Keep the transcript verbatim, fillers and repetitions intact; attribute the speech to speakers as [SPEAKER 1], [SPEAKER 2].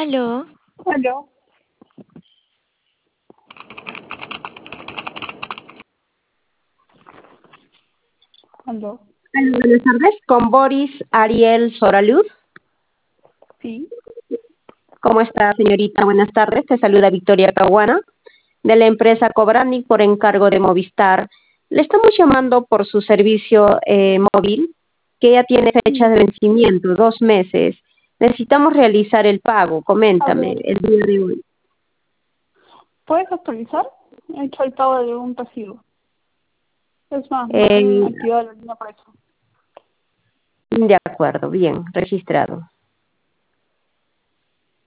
[SPEAKER 1] Aló.
[SPEAKER 2] Aló. Aló.
[SPEAKER 3] Hola, buenas tardes, con Boris Ariel Soraluz.
[SPEAKER 2] Sí.
[SPEAKER 3] ¿Cómo está, señorita? Buenas tardes. Te saluda Victoria Caguana, de la empresa Cobrani por encargo de Movistar. Le estamos llamando por su servicio eh, móvil, que ya tiene fecha de vencimiento, dos meses. Necesitamos realizar el pago. Coméntame,
[SPEAKER 2] Aló.
[SPEAKER 3] el día de hoy.
[SPEAKER 2] ¿Puedes actualizar? He hecho el pago de un recibo. Es más, no
[SPEAKER 3] Eh,
[SPEAKER 2] tengo activada la línea para eso.
[SPEAKER 3] de acuerdo, bien, registrado.